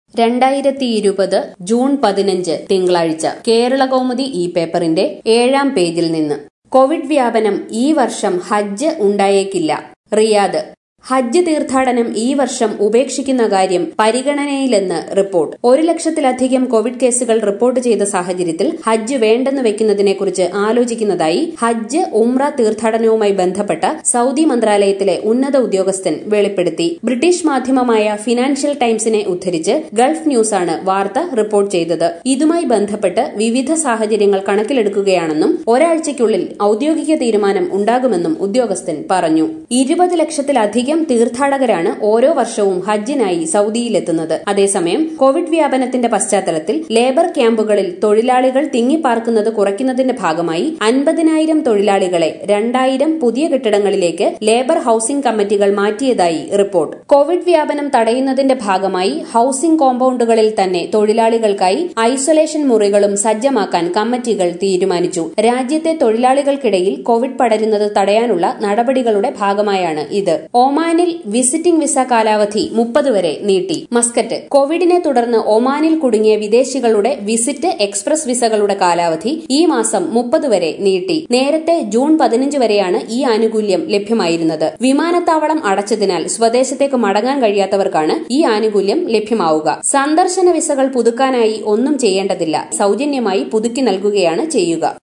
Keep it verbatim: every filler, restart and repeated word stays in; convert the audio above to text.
രണ്ടായിരത്തി ഇരുപത് ജൂൺ പതിനഞ്ച് തിങ്കളാഴ്ച കേരളകൗമുദി ഈ പേപ്പറിന്റെ ഏഴാം പേജിൽ നിന്ന് കോവിഡ് വ്യാപനം ഈ വർഷം ഹജ്ജ് ഉണ്ടായേക്കില്ല. റിയാദ് ഹജ്ജ് തീർത്ഥാടനം ഈ വർഷം ഉപേക്ഷിക്കുന്ന കാര്യം പരിഗണനയിലെന്ന് റിപ്പോർട്ട്. ഒരു ലക്ഷത്തിലധികം കോവിഡ് കേസുകൾ റിപ്പോർട്ട് ചെയ്ത സാഹചര്യത്തിൽ ഹജ്ജ് വേണ്ടെന്ന് വെക്കുന്നതിനെക്കുറിച്ച് ആലോചിക്കുന്നതായി ഹജ്ജ് ഉംറ തീർത്ഥാടനവുമായി ബന്ധപ്പെട്ട സൌദി മന്ത്രാലയത്തിലെ ഉന്നത ഉദ്യോഗസ്ഥൻ വെളിപ്പെടുത്തി. ബ്രിട്ടീഷ് മാധ്യമമായ ഫിനാൻഷ്യൽ ടൈംസിനെ ഉദ്ധരിച്ച് ഗൾഫ് ന്യൂസാണ് വാർത്ത റിപ്പോർട്ട് ചെയ്തത്. ഇതുമായി ബന്ധപ്പെട്ട് വിവിധ സാഹചര്യങ്ങൾ കണക്കിലെടുക്കുകയാണെന്നും ഒരാഴ്ചയ്ക്കുള്ളിൽ ഔദ്യോഗിക തീരുമാനം ഉണ്ടാകുമെന്നും ഉദ്യോഗസ്ഥൻ പറഞ്ഞു. ഇരുപത് ലക്ഷത്തിലധികം തീർത്ഥാടകരാണ് ഓരോ വർഷവും ഹജ്ജിനായി സൌദിയിലെത്തുന്നത്. അതേസമയം കോവിഡ് വ്യാപനത്തിന്റെ പശ്ചാത്തലത്തിൽ ലേബർ ക്യാമ്പുകളിൽ തൊഴിലാളികൾ തിങ്ങിപ്പാർക്കുന്നത് കുറയ്ക്കുന്നതിന്റെ ഭാഗമായി അൻപതിനായിരം തൊഴിലാളികളെ രണ്ടായിരം പുതിയ കെട്ടിടങ്ങളിലേക്ക് ലേബർ ഹൌസിംഗ് കമ്മിറ്റികൾ മാറ്റിയതായി റിപ്പോർട്ട്. കോവിഡ് വ്യാപനം തടയുന്നതിന്റെ ഭാഗമായി ഹൌസിംഗ് കോമ്പൌണ്ടുകളിൽ തന്നെ തൊഴിലാളികൾക്കായി ഐസൊലേഷൻ മുറികളും സജ്ജമാക്കാൻ കമ്മിറ്റികൾ തീരുമാനിച്ചു. രാജ്യത്തെ തൊഴിലാളികൾക്കിടയിൽ കോവിഡ് പടരുന്നത് തടയാനുള്ള നടപടികളുടെ ഭാഗമായാണ് ഇത്. ഒമാനിൽ വിസിറ്റിംഗ് വിസ കാലാവധി മുപ്പത് വരെ നീട്ടി. മസ്കറ്റ് കോവിഡിനെ തുടർന്ന് ഒമാനിൽ കുടുങ്ങിയ വിദേശികളുടെ വിസിറ്റ് എക്സ്പ്രസ് വിസകളുടെ കാലാവധി ഈ മാസം മുപ്പത് വരെ നീട്ടി. നേരത്തെ ജൂൺ പതിനഞ്ച് വരെയാണ് ഈ ആനുകൂല്യം ലഭ്യമായിരുന്നത്. വിമാനത്താവളം അടച്ചതിനാൽ സ്വദേശത്തേക്ക് മടങ്ങാൻ കഴിയാത്തവർക്കാണ് ഈ ആനുകൂല്യം ലഭ്യമാവുക. സന്ദർശന വിസകൾ പുതുക്കാനായി ഒന്നും ചെയ്യേണ്ടതില്ല. സൌജന്യമായി പുതുക്കി നൽകുകയാണ് ചെയ്യുക.